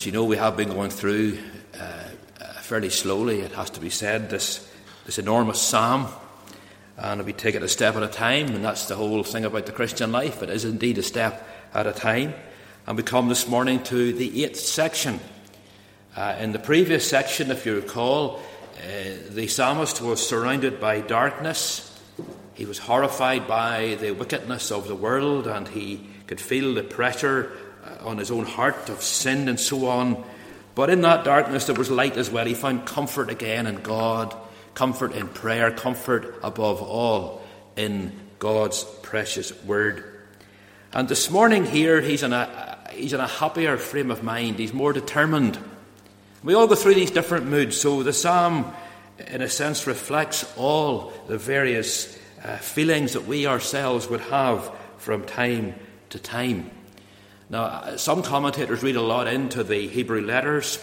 You know, we have been going through fairly slowly, it has to be said, this enormous psalm, and we take it a step at a time, and that's the whole thing about the Christian life. It is indeed a step at a time, and we come this morning to the 8th section. In the previous section, if you recall, the psalmist was surrounded by darkness. He was horrified by the wickedness of the world, and he could feel the pressure on his own heart of sin and so on. But in that darkness there was light as well. He found comfort again in God, comfort in prayer, comfort above all in God's precious word. And this morning here he's in a happier frame of mind. He's more determined. We all go through these different moods, so the psalm in a sense reflects all the various feelings that we ourselves would have from time to time. Now, some commentators read a lot into the Hebrew letters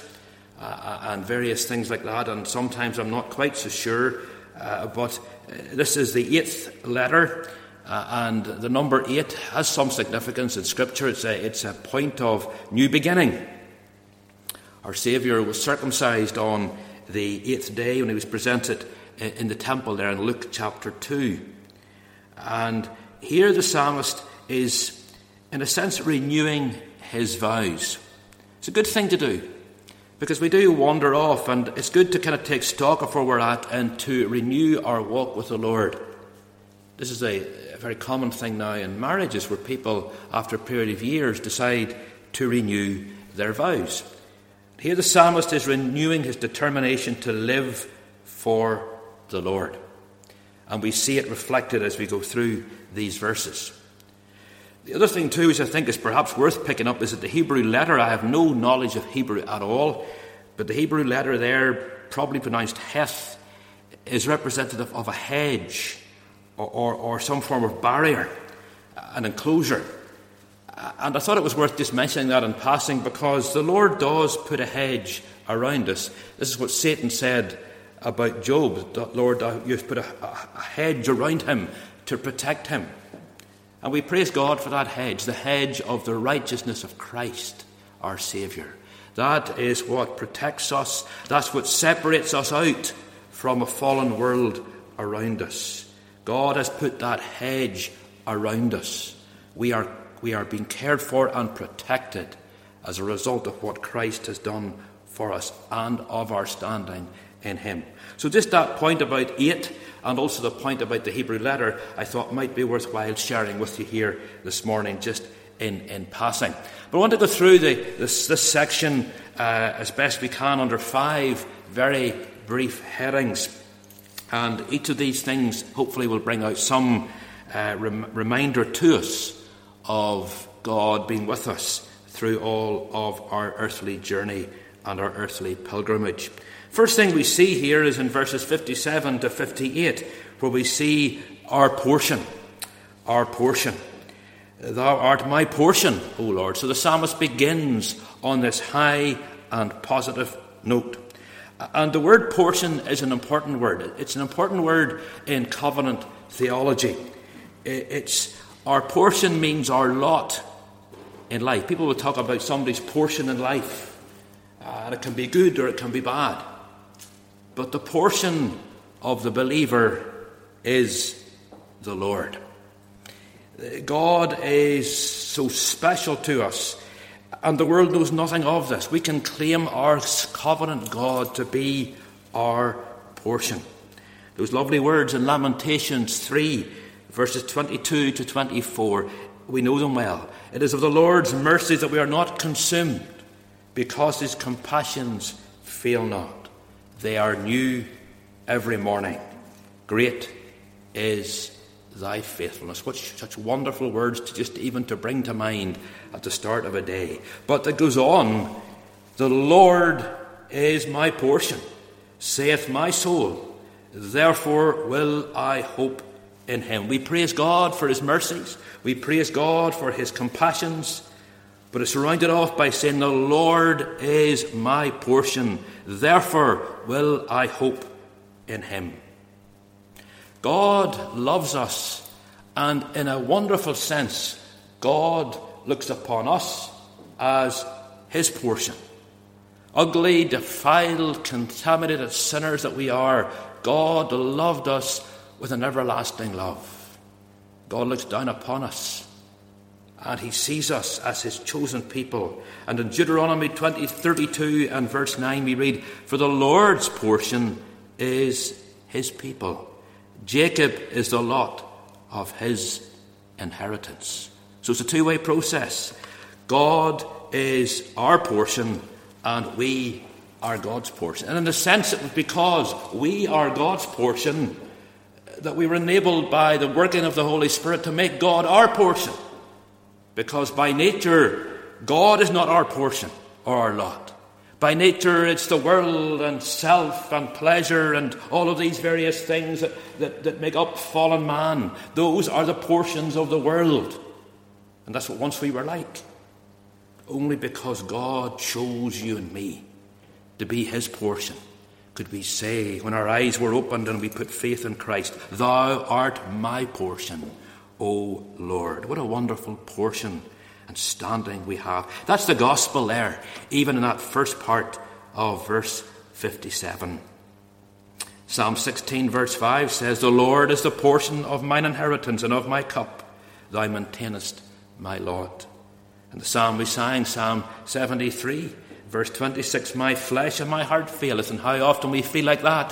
and various things like that, and sometimes I'm not quite so sure, but this is the 8th letter, and the number 8 has some significance in Scripture. It's a point of new beginning. Our Saviour was circumcised on the 8th day when he was presented in the temple there in Luke chapter 2. And here the psalmist is, in a sense, renewing his vows. It's a good thing to do, because we do wander off, and it's good to kind of take stock of where we're at and to renew our walk with the Lord. This is a very common thing now in marriages, where people, after a period of years, decide to renew their vows. Here the psalmist is renewing his determination to live for the Lord. And we see it reflected as we go through these verses. The other thing too, which I think is perhaps worth picking up, is that the Hebrew letter, I have no knowledge of Hebrew at all, but the Hebrew letter there, probably pronounced heth, is representative of a hedge or some form of barrier, an enclosure. And I thought it was worth just mentioning that in passing, because the Lord does put a hedge around us. This is what Satan said about Job. Lord, you've put a hedge around him to protect him. And we praise God for that hedge, the hedge of the righteousness of Christ, our Saviour. That is what protects us. That's what separates us out from a fallen world around us. God has put that hedge around us. We are being cared for and protected as a result of what Christ has done for us and of our standing in him. So just that point about 8, and also the point about the Hebrew letter, I thought might be worthwhile sharing with you here this morning, just in passing. But I want to go through this section as best we can under 5 very brief headings. And each of these things hopefully will bring out some reminder to us of God being with us through all of our earthly journey and our earthly pilgrimage. First thing we see here is in verses 57 to 58, where we see our portion. Our portion. Thou art my portion, O Lord. So the psalmist begins on this high and positive note. And the word portion is an important word. It's an important word in covenant theology. Our portion means our lot in life. People will talk about somebody's portion in life. And it can be good or it can be bad. But the portion of the believer is the Lord. God is so special to us, and the world knows nothing of this. We can claim our covenant God to be our portion. Those lovely words in Lamentations 3, verses 22 to 24, we know them well. It is of the Lord's mercies that we are not consumed, because his compassions fail not. They are new every morning. Great is thy faithfulness. What such wonderful words to bring to mind at the start of a day. But it goes on, the Lord is my portion, saith my soul, therefore will I hope in him. We praise God for his mercies. We praise God for his compassions. But it's rounded off by saying, the Lord is my portion, therefore will I hope in him. God loves us, and in a wonderful sense, God looks upon us as his portion. Ugly, defiled, contaminated sinners that we are, God loved us with an everlasting love. God looks down upon us and he sees us as his chosen people. And in Deuteronomy 20:32 and verse 9 we read, "For the Lord's portion is his people. Jacob is the lot of his inheritance." So it's a two-way process. God is our portion and we are God's portion. And in a sense, it was because we are God's portion that we were enabled by the working of the Holy Spirit to make God our portion. Because by nature, God is not our portion or our lot. By nature, it's the world and self and pleasure and all of these various things that make up fallen man. Those are the portions of the world. And that's what once we were like. Only because God chose you and me to be his portion could we say, when our eyes were opened and we put faith in Christ, "Thou art my portion, O Lord." What a wonderful portion and standing we have. That's the gospel there, even in that first part of verse 57. Psalm 16 verse 5 says, "The Lord is the portion of mine inheritance and of my cup. Thou maintainest my lot." And the psalm we sang, Psalm 73, verse 26, "My flesh and my heart faileth." And how often we feel like that.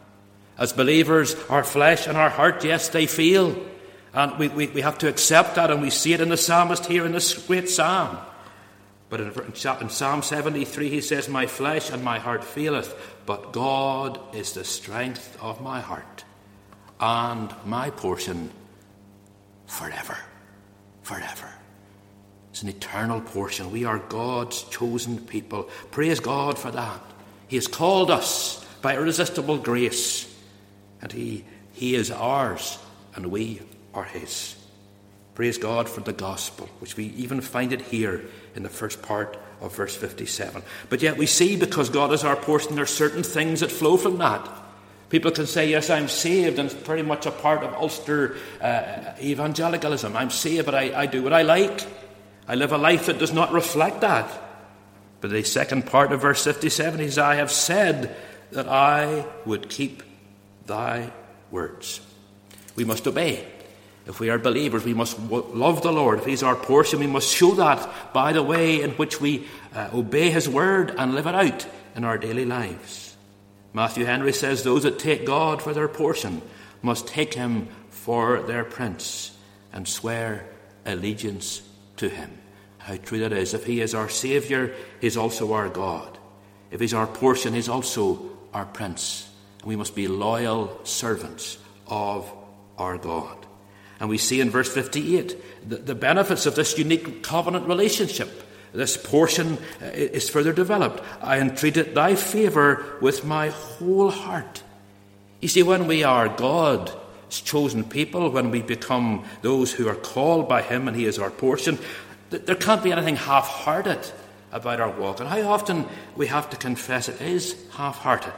As believers, our flesh and our heart, yes, they fail. And we have to accept that, and we see it in the psalmist here in this great psalm. But in Psalm 73, he says, "My flesh and my heart faileth, but God is the strength of my heart and my portion forever." Forever. It's an eternal portion. We are God's chosen people. Praise God for that. He has called us by irresistible grace, and He is ours, and we are his. Praise God for the gospel, which we even find it here in the first part of verse 57. But yet we see, because God is our portion, there are certain things that flow from that. People can say, "Yes, I'm saved," and it's pretty much a part of Ulster evangelicalism. I'm saved, but I do what I like. I live a life that does not reflect that. But the second part of verse 57 is, "I have said that I would keep thy words." We must obey. If we are believers, we must love the Lord. If he's our portion, we must show that by the way in which we obey his word and live it out in our daily lives. Matthew Henry says, "Those that take God for their portion must take him for their prince and swear allegiance to him." How true that is. If he is our Saviour, he's also our God. If he's our portion, he's also our prince. We must be loyal servants of our God. And we see in verse 58 the benefits of this unique covenant relationship. This portion is further developed. "I entreated thy favour with my whole heart." You see, when we are God's chosen people, when we become those who are called by him and he is our portion, there can't be anything half-hearted about our walk. And how often we have to confess it is half-hearted.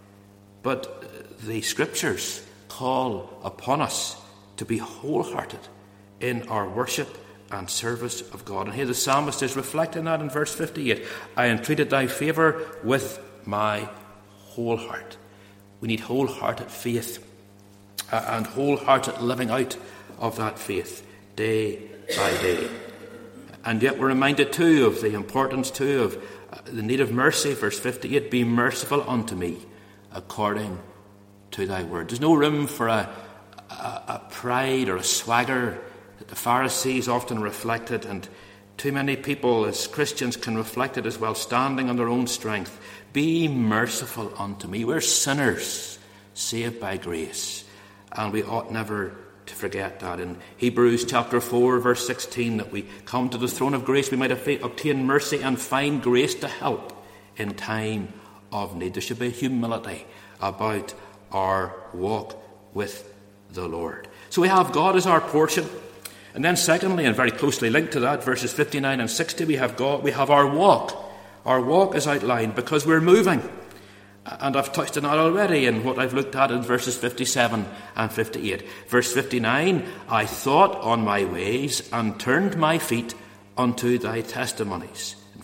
But the scriptures call upon us to be wholehearted in our worship and service of God. And here the psalmist is reflecting that in verse 58. "I entreated thy favour with my whole heart." We need wholehearted faith and wholehearted living out of that faith day by day. And yet we're reminded too of the importance too of the need of mercy. Verse 58, "Be merciful unto me according to thy word." There's no room for a pride or a swagger that the Pharisees often reflected, and too many people as Christians can reflect it as well, standing on their own strength. Be merciful unto me. We're sinners saved by grace, and we ought never to forget that. In Hebrews chapter 4 verse 16, that we come to the throne of grace, we might obtain mercy and find grace to help in time of need. There should be humility about our walk with the Lord. So we have God as our portion. And then secondly, and very closely linked to that, verses 59 and 60, we have God, we have our walk. Our walk is outlined because we're moving. And I've touched on that already in what I've looked at in verses 57 and 58. Verse 59, "I thought on my ways and turned my feet unto thy testimonies." In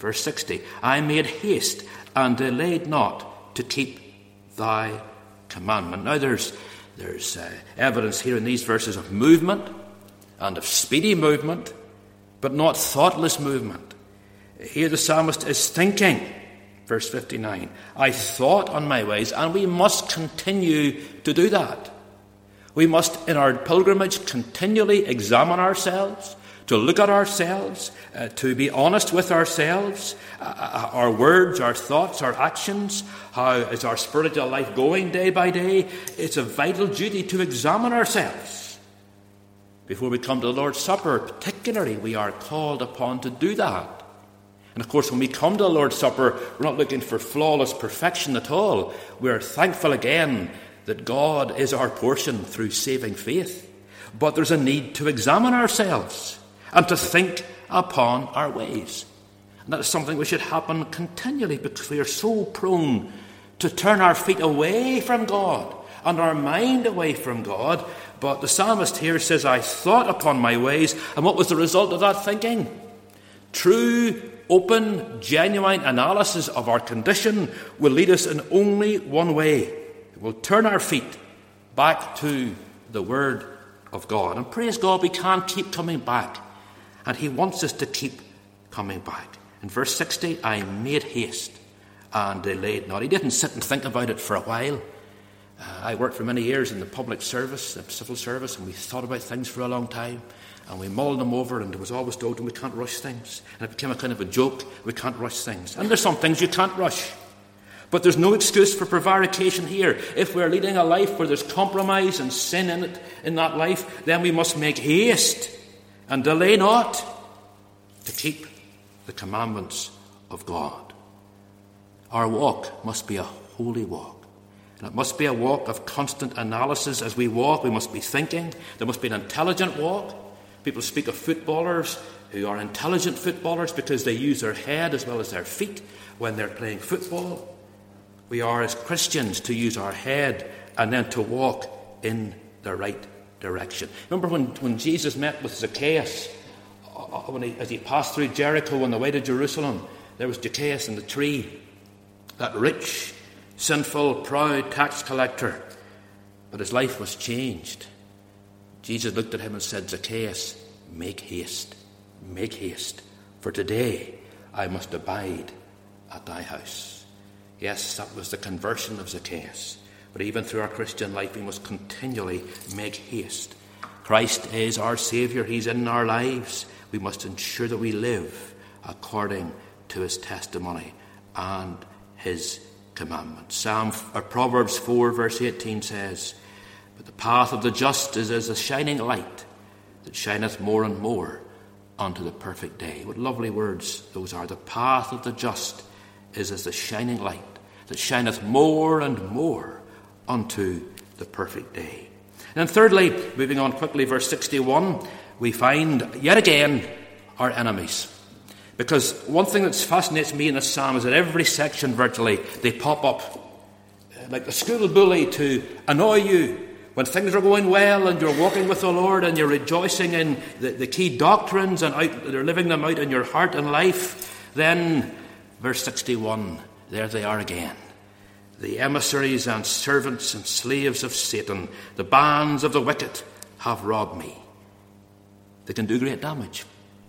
Verse 60, I made haste and delayed not to keep thy commandment. Now there's evidence here in these verses of movement and of speedy movement, but not thoughtless movement. Here the psalmist is thinking. Verse 59, I thought on my ways, and we must continue to do that. We must, in our pilgrimage, continually examine ourselves, to look at ourselves, to be honest with ourselves, our words, our thoughts, our actions. How is our spiritual life going day by day? It's a vital duty to examine ourselves. Before we come to the Lord's Supper, particularly, we are called upon to do that. And of course, when we come to the Lord's Supper, we're not looking for flawless perfection at all. We're thankful again that God is our portion through saving faith. But there's a need to examine ourselves and to think upon our ways. And that is something which should happen continually, because we are so prone to turn our feet away from God and our mind away from God. But the psalmist here says, I thought upon my ways. And what was the result of that thinking? True, open, genuine analysis of our condition will lead us in only one way. It will turn our feet back to the Word of God. And praise God, we can't keep coming back. And He wants us to keep coming back. In verse 60, I made haste and delayed not. He didn't sit and think about it for a while. I worked for many years in the public service, the civil service, and we thought about things for a long time. And we mulled them over, and it was always told, we can't rush things. And it became a kind of a joke, we can't rush things. And there's some things you can't rush. But there's no excuse for prevarication here. If we're leading a life where there's compromise and sin in it, in that life, then we must make haste and delay not to keep the commandments of God. Our walk must be a holy walk. And it must be a walk of constant analysis. As we walk, we must be thinking. There must be an intelligent walk. People speak of footballers who are intelligent footballers because they use their head as well as their feet when they're playing football. We are, as Christians, to use our head and then to walk in the right direction. Remember when Jesus met with Zacchaeus, as he passed through Jericho on the way to Jerusalem, there was Zacchaeus in the tree, that rich, sinful, proud tax collector. But his life was changed. Jesus looked at him and said, Zacchaeus, make haste, for today I must abide at thy house. Yes, that was the conversion of Zacchaeus. But even through our Christian life, we must continually make haste. Christ is our Saviour. He's in our lives. We must ensure that we live according to His testimony and His commandments. Proverbs 4 verse 18 says, but the path of the just is as a shining light that shineth more and more unto the perfect day. What lovely words those are. The path of the just is as the shining light that shineth more and more unto the perfect day. And then thirdly, moving on quickly, verse 61, we find yet again our enemies. Because one thing that fascinates me in this psalm is that every section virtually, they pop up like the school bully to annoy you. When things are going well and you're walking with the Lord and you're rejoicing in the key doctrines and they're living them out in your heart and life, then, verse 61, there they are again. The emissaries and servants and slaves of Satan, the bands of the wicked have robbed me. They can do great damage.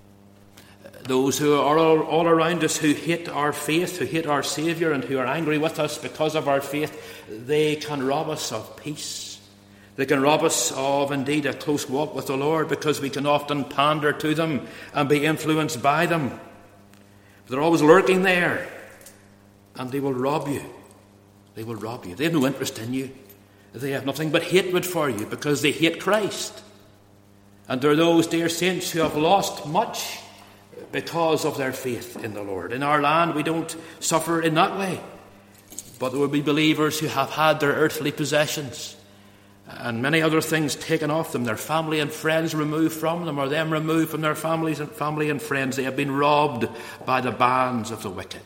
Those who are all around us who hate our faith, who hate our Saviour and who are angry with us because of our faith, they can rob us of peace. They can rob us of, indeed, a close walk with the Lord because we can often pander to them and be influenced by them. But they're always lurking there, and they will rob you. They will rob you. They have no interest in you. They have nothing but hatred for you because they hate Christ. And there are those, dear saints, who have lost much because of their faith in the Lord. In our land, we don't suffer in that way. But there will be believers who have had their earthly possessions and many other things taken off them, their family and friends removed from them, or them removed from their family and friends. They have been robbed by the bands of the wicked.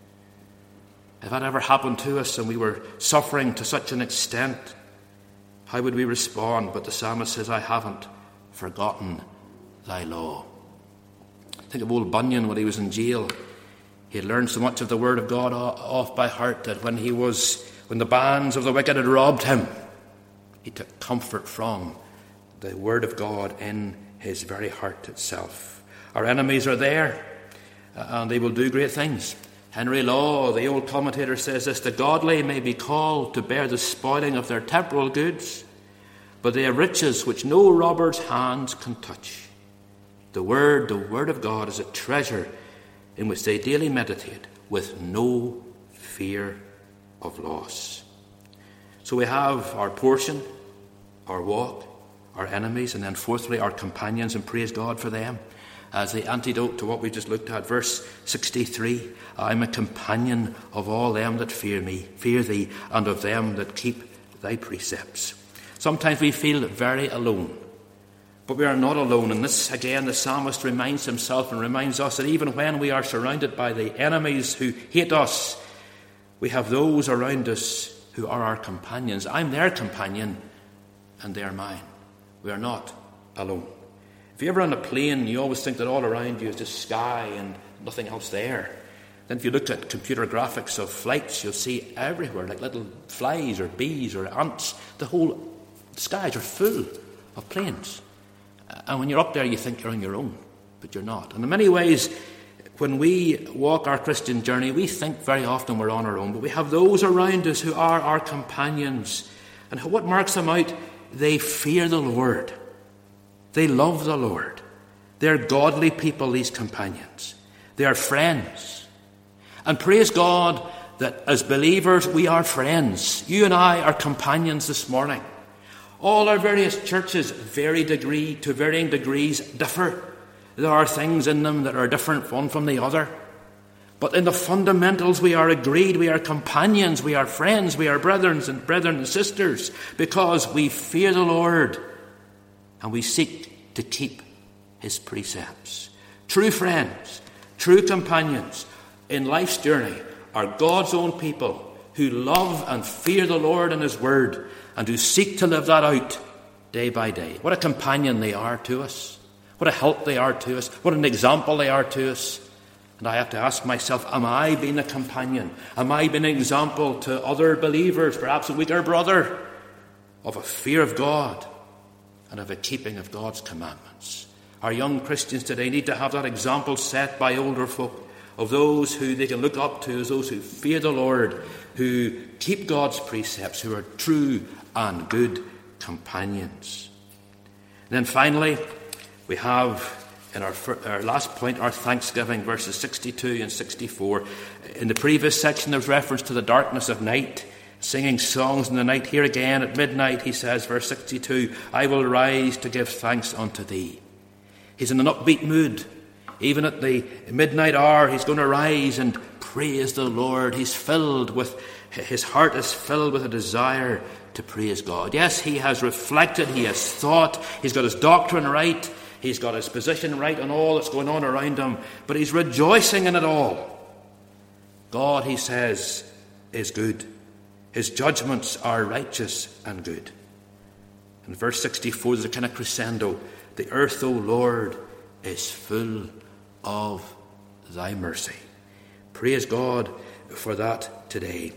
If that ever happened to us and we were suffering to such an extent, how would we respond? But the psalmist says, I haven't forgotten thy law. Think of old Bunyan when he was in jail. He had learned so much of the word of God off by heart that when the bands of the wicked had robbed him, he took comfort from the word of God in his very heart itself. Our enemies are there, and they will do great things. Henry Law, the old commentator, says this: the godly may be called to bear the spoiling of their temporal goods, but they have riches which no robber's hands can touch. The word of God is a treasure in which they daily meditate with no fear of loss. So we have our portion, our walk, our enemies, and then fourthly, our companions, and praise God for them. As the antidote to what we just looked at, verse 63, I'm a companion of all them that fear thee, and of them that keep thy precepts. Sometimes we feel very alone, but we are not alone. And this, again, the psalmist reminds himself and reminds us that even when we are surrounded by the enemies who hate us, we have those around us who are our companions. I'm their companion, and they are mine. We are not alone. If you're ever on a plane, you always think that all around you is just sky and nothing else there. Then if you look at computer graphics of flights, you'll see everywhere, like little flies or bees or ants. The whole skies are full of planes. And when you're up there, you think you're on your own, but you're not. And in many ways, when we walk our Christian journey, we think very often we're on our own, but we have those around us who are our companions. And what marks them out? They fear the Lord. They love the Lord. They're godly people, these companions. They are friends. And praise God that as believers, we are friends. You and I are companions this morning. All our various churches, to varying degrees, differ. There are things in them that are different one from the other. But in the fundamentals, we are agreed. We are companions. We are friends. We are brethren and sisters, because we fear the Lord and we seek to keep his precepts. True friends, true companions in life's journey are God's own people who love and fear the Lord and his word, and who seek to live that out day by day. What a companion they are to us. What a help they are to us. What an example they are to us. And I have to ask myself, am I being a companion? Am I being an example to other believers, perhaps a weaker brother, of a fear of God and of a keeping of God's commandments? Our young Christians today need to have that example set by older folk, of those who they can look up to as those who fear the Lord, who keep God's precepts, who are true and good companions. And then finally, we have in our last point, our thanksgiving, verses 62 and 64. In the previous section, there's reference to the darkness of night, singing songs in the night. Here again, at midnight, he says, verse 62, I will rise to give thanks unto thee. He's in an upbeat mood. Even at the midnight hour, he's going to rise and praise the Lord. His heart is filled with a desire to praise God. Yes, he has reflected, he has thought, he's got his doctrine right, he's got his position right on all that's going on around him, but he's rejoicing in it all. God, he says, is good. His judgments are righteous and good. In verse 64, there's a kind of crescendo. The earth, O Lord, is full of thy mercy. Praise God for that today.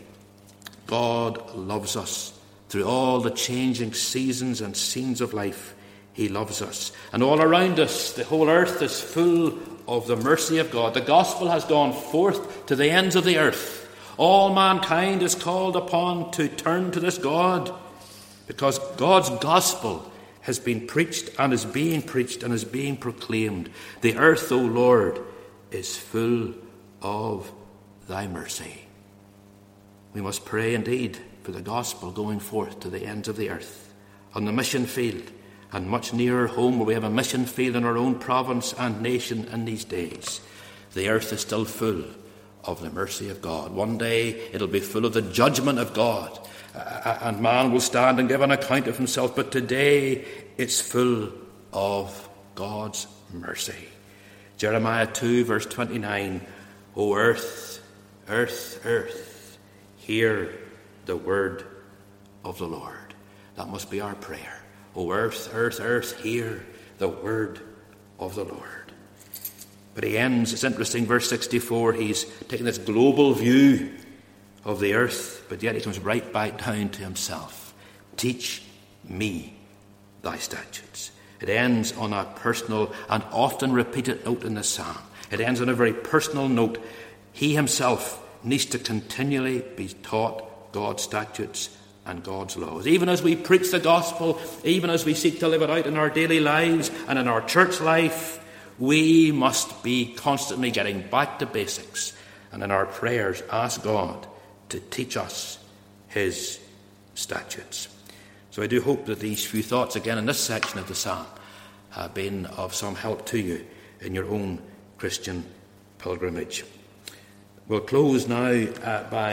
God loves us through all the changing seasons and scenes of life. He loves us. And all around us, the whole earth is full of the mercy of God. The gospel has gone forth to the ends of the earth. All mankind is called upon to turn to this God, because God's gospel has been preached and is being preached and is being proclaimed. The earth, O Lord, is full of thy mercy. We must pray indeed for the gospel going forth to the ends of the earth, on the mission field, and much nearer home, where we have a mission field in our own province and nation in these days. The earth is still full of the mercy of God. One day it'll be full of the judgment of God, and man will stand and give an account of himself. But today it's full of God's mercy. Jeremiah 2 verse 29, O earth, earth, earth, hear the word of the Lord. That must be our prayer. O earth, earth, earth, hear the word of the Lord. But he ends, it's interesting, verse 64, he's taking this global view of the earth, but yet he comes right back down to himself. Teach me thy statutes. It ends on a personal and often repeated note in the psalm. It ends on a very personal note. He himself needs to continually be taught God's statutes and God's laws. Even as we preach the gospel, even as we seek to live it out in our daily lives and in our church life, we must be constantly getting back to basics, and in our prayers ask God to teach us his statutes. So I do hope that these few thoughts, again in this section of the psalm, have been of some help to you in your own Christian pilgrimage. We'll close now by